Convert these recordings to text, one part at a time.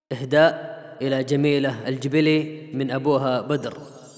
إهداء إلى جميلة الجبلي من أبوها بدر.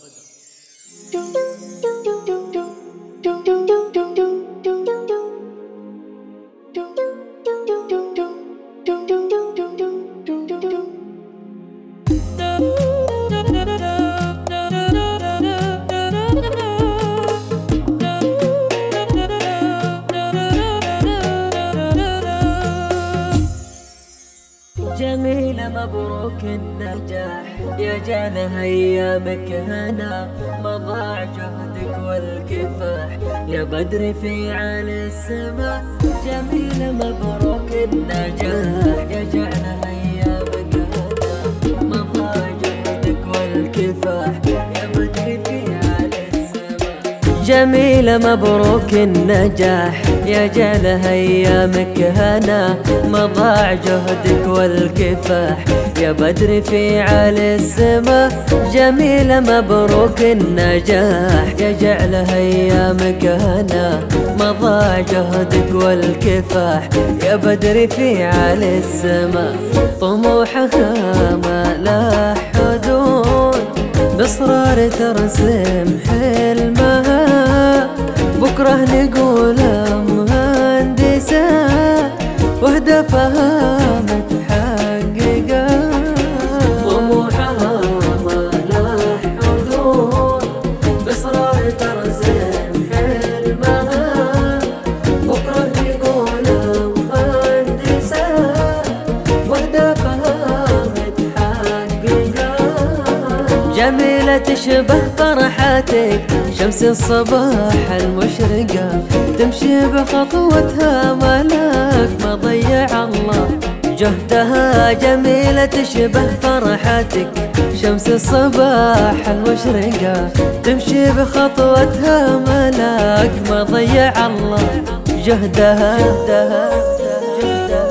جميلة مبروك النجاح، يا جانا أيامك هنا، مضاع جهدك والكفاح يا بدر في عالي السماء. جميلة مبروك النجاح، يا جانا أيامك هنا، مضاع جهدك والكفاح يا بدر في عالي السماء. جميلة مبروك النجاح، يا جاله أيامك هنا، مضاع جهدك والكفاح يا بدر في عالي السماء. جميلة مبروك النجاح، يا جعله أيامك هنا، مضاع جهدك والكفاح يا بدر في عالي السماء. طموحها ما له حدود، بإصرار ترسم حلمها، بكرة نقول مهندسة وهدفها متحققة. طموحها ما له حدود، بإصرار ترسم حلمها، بكرة نقول مهندسة وهدفها متحققة. جميلة تشبه فرحتك شمس الصباح المشرقة، تمشي بخطوتها ملاك ما ضيع الله جهدها. جميلة تشبه فرحتك شمس الصباح المشرقة، تمشي بخطوتها ملاك ما ضيع الله جهدها.